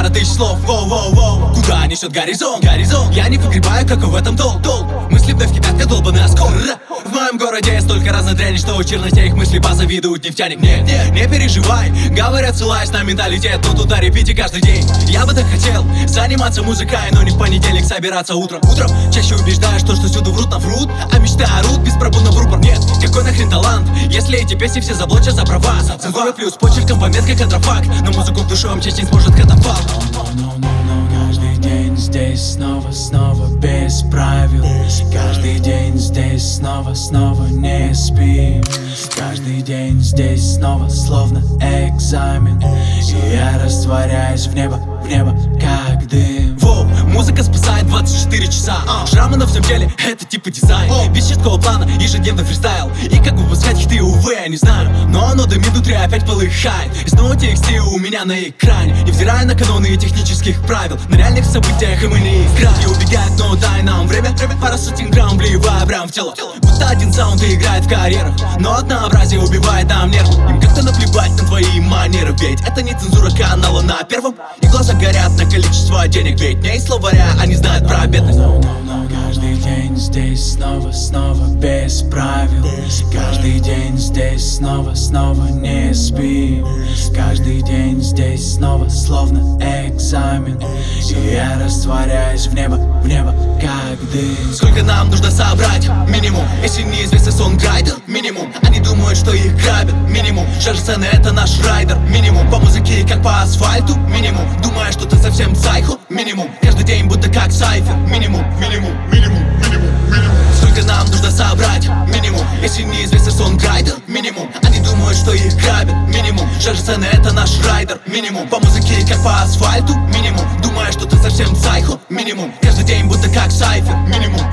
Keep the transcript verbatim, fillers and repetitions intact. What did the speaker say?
пара тысяч слов. Воу-воу-воу, куда несет горизонт? Горизонт. Я не погребаю, какой в этом толк. Толк. Мысли вновь кипят, как долбаный оскол. В моем городе столько разной дряни, что у черноте их мысли позавидуют нефтяник. Нет, нет, не переживай, говорят, ссылаясь на менталитет, но тут о репите каждый день. Я бы так хотел заниматься музыкой, но не в понедельник собираться утром. Утром чаще убеждаешь, что, что всюду врут на врут, а мечты орут беспробудно в рупор. Нет, какой нахрен талант, если эти песни все заблочат за права. Цензура плюс почерком пометка контрафакт, но музыку в душе умчать не сможет катафалк. Каждый день здесь снова, снова без правил. Каждый день здесь снова, снова не спим. Каждый день здесь снова словно экзамен. И я растворяюсь в небо, в небо, как дым. Воу, музыка спасает двадцать четыре часа. Шрамы на всем теле, это типа дизайн. Без четкого плана, ежедневно фристайл. И как выпускать хиты, увы, я не знаю. Но оно дымит внутри, опять полыхает. И снова ти экс ти у меня на экране. Невзирая на каноны технических правил, на реальных событиях и мы не играем. И убегает, но дай нам время. Пара сотен грамм вливая прям в тело. Будто один саунд играет в карьерах, но однообразие убивает нам нервы. Им как-то наплевать на твои манеры, ведь это не цензура канала на первом. И глаза горят на количество денег, ведь не из словаря они знают про бедность. No, no, no, каждый день здесь снова, снова без правил. Каждый день здесь снова, снова не спим. Каждый день здесь снова словно экзамен. И я растворяюсь в небо, в небо, как дым. Сколько нам нужно собрать? Минимум. Если неизвестный сонграйтер, минимум. Они думают, что их грабят, минимум. Шарж сцены это наш райдер, минимум. По музыке как по асфальту, минимум. Думая, что ты совсем сайхо, минимум. Каждый день будто как сайфер, минимум, минимум, минимум, минимум, минимум. Сколько нам нужно собрать? Минимум. Если неизвестный сонграйтер, минимум. Они думают, что их грабят, минимум. Шарж сцены это наш райдер, минимум. По музыке как по асфальту, минимум. Думая, что ты совсем сайхо, минимум. Каждый день будто как сайфер, минимум.